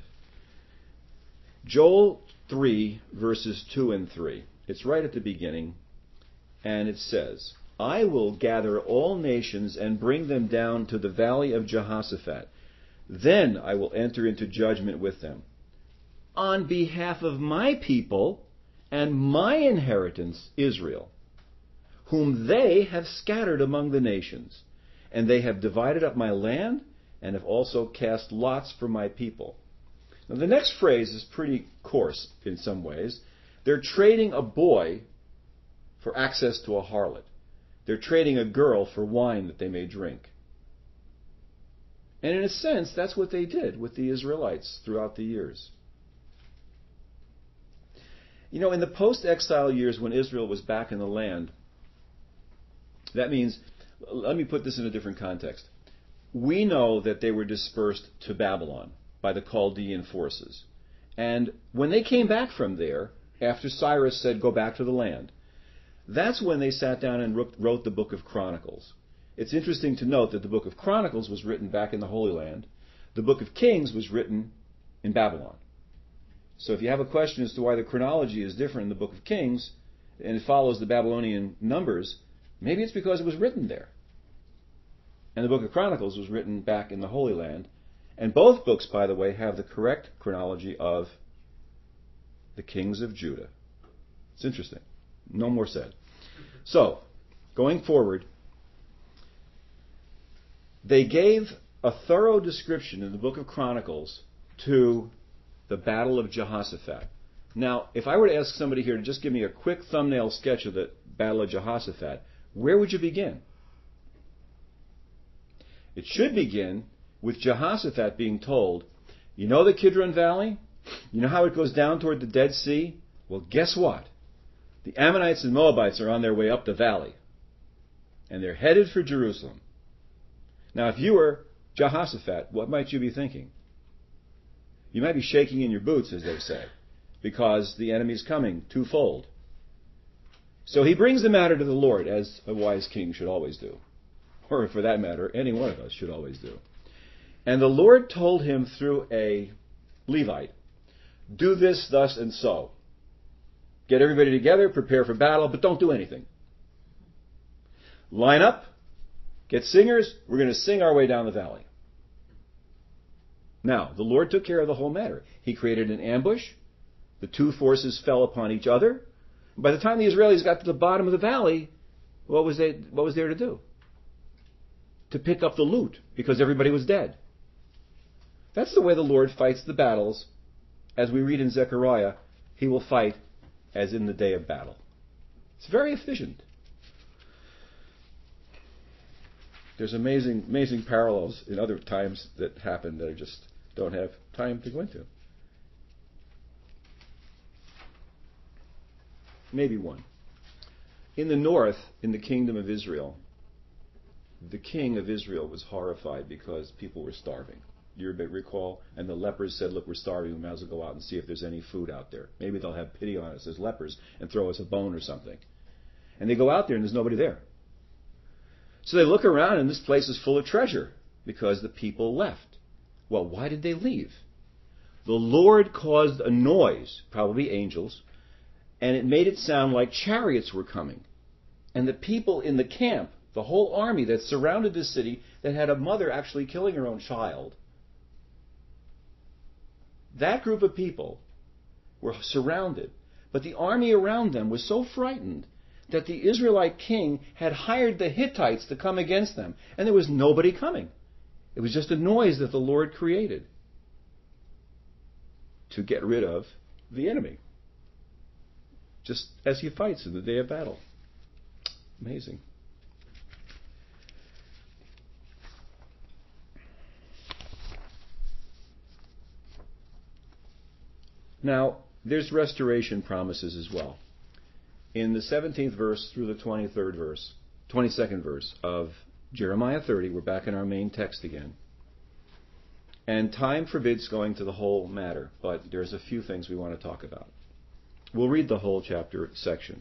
Joel three, verses two and three. It's right at the beginning, and it says, I will gather all nations and bring them down to the valley of Jehoshaphat. Then I will enter into judgment with them. On behalf of my people and my inheritance, Israel, whom they have scattered among the nations, and they have divided up my land, and have also cast lots for my people. Now the next phrase is pretty coarse in some ways. They're trading a boy for access to a harlot. They're trading a girl for wine that they may drink. And in a sense, that's what they did with the Israelites throughout the years. You know, in the post-exile years when Israel was back in the land, that means, let me put this in a different context. We know that they were dispersed to Babylon by the Chaldean forces. And when they came back from there, after Cyrus said, go back to the land, that's when they sat down and wrote the book of Chronicles. It's interesting to note that the book of Chronicles was written back in the Holy Land. The book of Kings was written in Babylon. So if you have a question as to why the chronology is different in the book of Kings, and it follows the Babylonian numbers, maybe it's because it was written there. And the book of Chronicles was written back in the Holy Land. And both books, by the way, have the correct chronology of the kings of Judah. It's interesting. No more said. So, going forward, they gave a thorough description in the book of Chronicles to the Battle of Jehoshaphat. Now, if I were to ask somebody here to just give me a quick thumbnail sketch of the Battle of Jehoshaphat, where would you begin? It should begin with Jehoshaphat being told, you know the Kidron Valley? You know how it goes down toward the Dead Sea? Well, guess what? The Ammonites and Moabites are on their way up the valley. And they're headed for Jerusalem. Now, if you were Jehoshaphat, what might you be thinking? You might be shaking in your boots, as they say, because the enemy's coming twofold. So he brings the matter to the Lord, as a wise king should always do. Or, for that matter, any one of us should always do. And the Lord told him through a Levite, do this, thus, and so. Get everybody together, prepare for battle, but don't do anything. Line up, get singers, we're going to sing our way down the valley. Now, the Lord took care of the whole matter. He created an ambush. The two forces fell upon each other. By the time the Israelis got to the bottom of the valley, what was they, what was there to do? To pick up the loot, because everybody was dead. That's the way the Lord fights the battles. As we read in Zechariah, he will fight as in the day of battle. It's very efficient. There's amazing, amazing parallels in other times that happen that I just don't have time to go into. Maybe one. In the north, in the kingdom of Israel, the king of Israel was horrified because people were starving. You recall? And the lepers said, look, we're starving. We might as well go out and see if there's any food out there. Maybe they'll have pity on us as lepers and throw us a bone or something. And they go out there and there's nobody there. So they look around and this place is full of treasure because the people left. Well, why did they leave? The Lord caused a noise, probably angels, and it made it sound like chariots were coming. And the people in the camp, the whole army that surrounded the city, that had a mother actually killing her own child, that group of people were surrounded. But the army around them was so frightened that the Israelite king had hired the Hittites to come against them. And there was nobody coming. It was just a noise that the Lord created to get rid of the enemy. Just as he fights in the day of battle. Amazing. Now, there's restoration promises as well. In the seventeenth verse through the twenty-third verse, twenty-second verse of Jeremiah thirty, we're back in our main text again. And time forbids going to the whole matter, but there's a few things we want to talk about. We'll read the whole chapter section.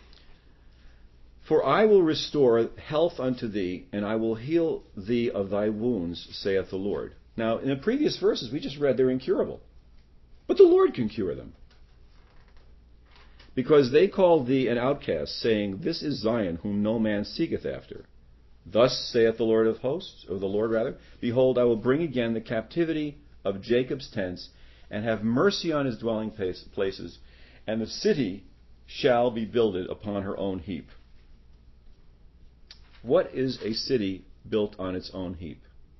For I will restore health unto thee, and I will heal thee of thy wounds, saith the Lord. Now, in the previous verses, we just read they're incurable. But the Lord can cure them. Because they called thee an outcast, saying, This is Zion, whom no man seeketh after. Thus saith the Lord of hosts, or the Lord rather, Behold, I will bring again the captivity of Jacob's tents, and have mercy on his dwelling places, and the city shall be builded upon her own heap. What is a city built on its own heap?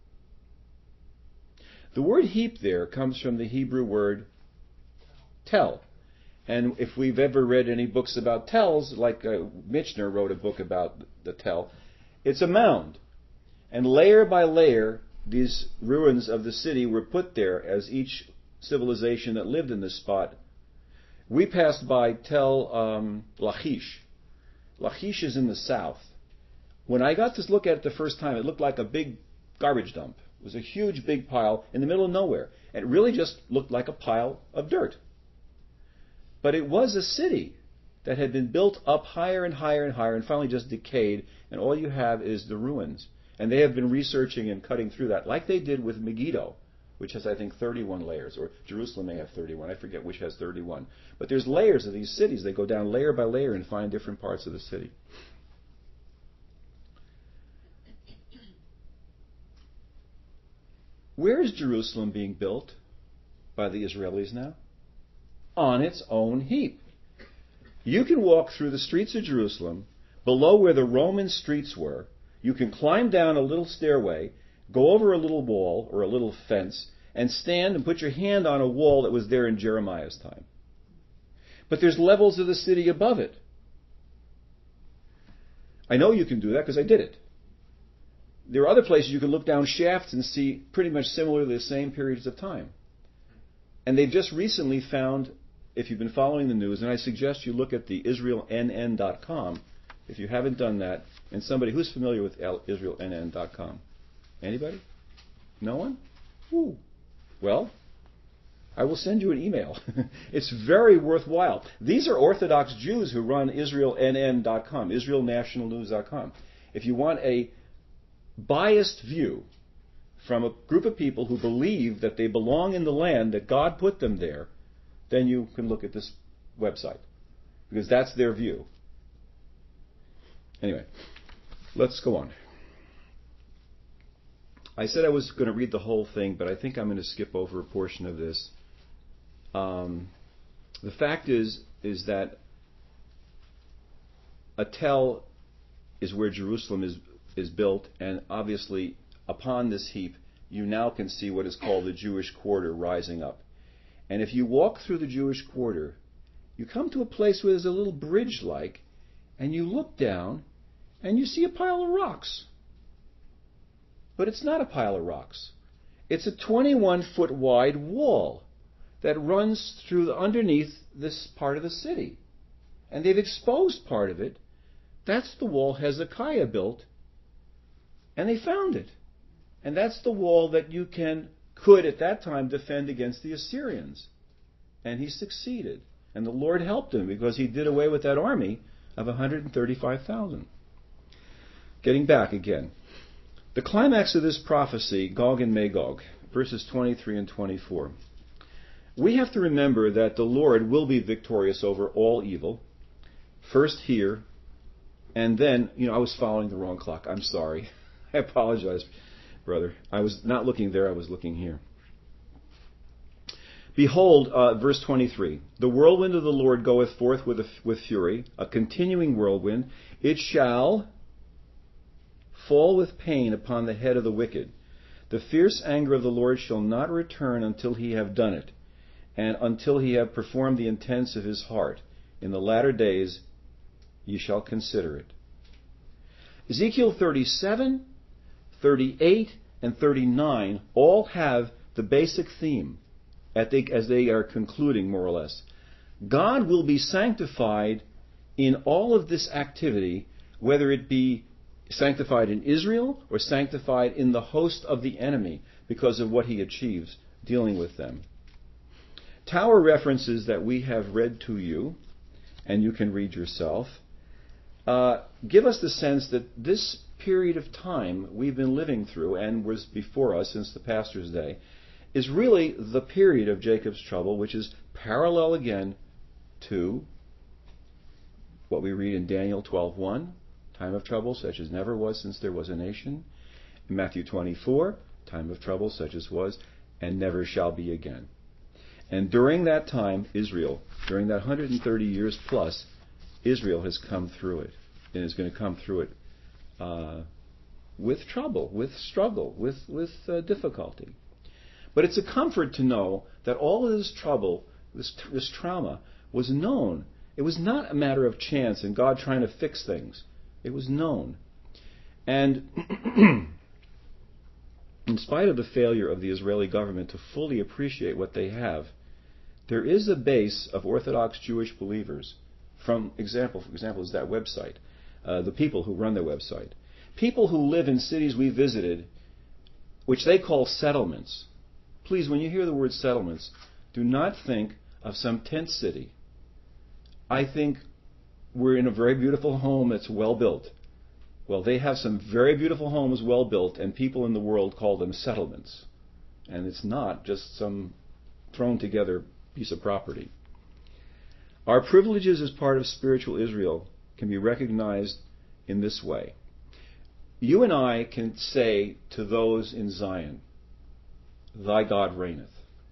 The word heap there comes from the Hebrew word tell. And if we've ever read any books about tells, like uh, Michener wrote a book about the tell, it's a mound. And layer by layer, these ruins of the city were put there as each civilization that lived in this spot. We passed by Tel um, Lachish. Lachish is in the south. When I got to look at it the first time, it looked like a big garbage dump. It was a huge big pile in the middle of nowhere. And it really just looked like a pile of dirt. But it was a city that had been built up higher and higher and higher and finally just decayed, and all you have is the ruins. And they have been researching and cutting through that, like they did with Megiddo, which has, I think, thirty-one layers, or Jerusalem may have thirty-one. I forget which has thirty-one. But there's layers of these cities. They go down layer by layer and find different parts of the city. Where is Jerusalem being built by the Israelis now? On its own heap. You can walk through the streets of Jerusalem, below where the Roman streets were. You can climb down a little stairway, go over a little wall or a little fence, and stand and put your hand on a wall that was there in Jeremiah's time. But there's levels of the city above it. I know you can do that because I did it. There are other places you can look down shafts and see pretty much similar to the same periods of time. And they've just recently found, if you've been following the news, and I suggest you look at the Israel N N dot com, if you haven't done that, and somebody who's familiar with Israel N N dot com. Anybody? No one? Ooh. Well, I will send you an email. It's very worthwhile. These are Orthodox Jews who run Israel N N dot com, Israel National News dot com. If you want a biased view from a group of people who believe that they belong in the land, that God put them there, then you can look at this website, because that's their view. Anyway, let's go on. I said I was going to read the whole thing, but I think I'm going to skip over a portion of this. Um, the fact is, is that Atel is where Jerusalem is is built, and obviously upon this heap you now can see what is called the Jewish quarter rising up. And if you walk through the Jewish quarter, you come to a place where there's a little bridge-like, and you look down and you see a pile of rocks. But it's not a pile of rocks. It's a twenty-one foot wide wall that runs through the, underneath this part of the city. And they've exposed part of it. That's the wall Hezekiah built. And they found it. And that's the wall that you can, could at that time defend against the Assyrians. And he succeeded. And the Lord helped him because he did away with that army of one hundred thirty-five thousand. Getting back again. The climax of this prophecy, Gog and Magog, verses twenty-three and twenty-four. We have to remember that the Lord will be victorious over all evil. First here, and then, you know, I was following the wrong clock. I'm sorry. I apologize, brother. I was not looking there, I was looking here. Behold, uh, verse twenty-three, the whirlwind of the Lord goeth forth with, a, with fury, a continuing whirlwind. It shall fall with pain upon the head of the wicked. The fierce anger of the Lord shall not return until he have done it, and until he have performed the intents of his heart. In the latter days ye shall consider it. Ezekiel thirty-seven, thirty-eight, and thirty-nine all have the basic theme as they are concluding, more or less. God will be sanctified in all of this activity, whether it be sanctified in Israel or sanctified in the host of the enemy because of what he achieves dealing with them. Tower references that we have read to you, and you can read yourself, uh, give us the sense that this period of time we've been living through and was before us since the pastor's day is really the period of Jacob's trouble, which is parallel again to what we read in Daniel twelve one, time of trouble such as never was since there was a nation. In Matthew twenty-four, time of trouble such as was and never shall be again. And during that time, Israel, during that one hundred thirty years plus, Israel has come through it and is going to come through it uh, with trouble, with struggle, with, with uh, difficulty. But it's a comfort to know that all of this trouble, this, this trauma, was known. It was not a matter of chance and God trying to fix things. It was known. And in spite of the failure of the Israeli government to fully appreciate what they have, there is a base of Orthodox Jewish believers. From example, for example, is that website, uh, the people who run their website. People who live in cities we visited, which they call settlements. Please, when you hear the word settlements, do not think of some tent city. I think we're in a very beautiful home that's well built. Well, they have some very beautiful homes well built, and people in the world call them settlements. and it's not just some thrown together piece of property. Our privileges as part of spiritual Israel can be recognized in this way. You and I can say to those in Zion, "Thy God reigneth."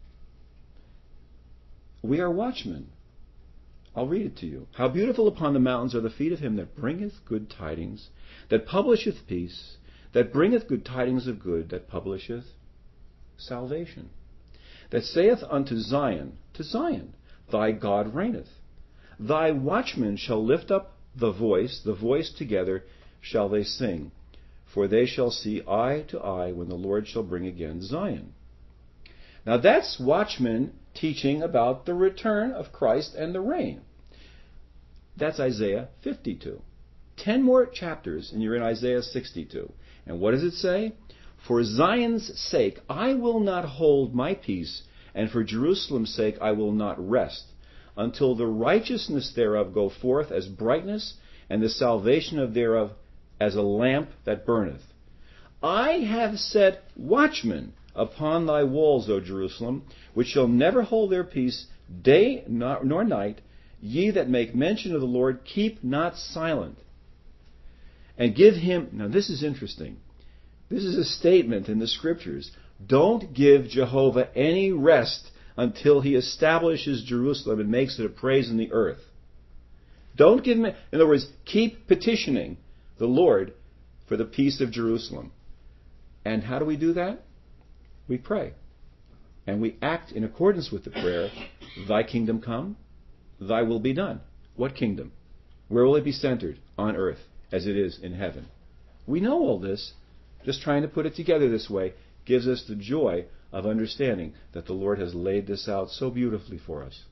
We are watchmen. I'll read it to you. "How beautiful upon the mountains are the feet of him that bringeth good tidings, that publisheth peace, that bringeth good tidings of good, that publisheth salvation, that saith unto Zion," to Zion, "Thy God reigneth. Thy watchmen shall lift up the voice, the voice together shall they sing, for they shall see eye to eye when the Lord shall bring again Zion." Now that's watchmen teaching about the return of Christ and the reign. That's Isaiah fifty-two. Ten more chapters and you're in Isaiah sixty-two. And what does it say? "For Zion's sake I will not hold my peace, and for Jerusalem's sake I will not rest, until the righteousness thereof go forth as brightness, and the salvation of thereof as a lamp that burneth. I have set watchmen upon thy walls, O Jerusalem, which shall never hold their peace day nor night. Ye that make mention of the Lord, keep not silent. And give him..." Now this is interesting. This is a statement in the Scriptures. Don't give Jehovah any rest until he establishes Jerusalem and makes it a praise in the earth. Don't give him... In other words, keep petitioning the Lord for the peace of Jerusalem. And how do we do that? We pray. And we act in accordance with the prayer, "Thy kingdom come, thy will be done." What kingdom? Where will it be centered? On earth, as it is in heaven. We know all this. Just trying to put it together this way gives us the joy of understanding that the Lord has laid this out so beautifully for us.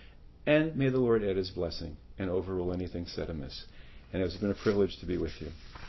And may the Lord add his blessing and overrule anything said amiss. And it's been a privilege to be with you.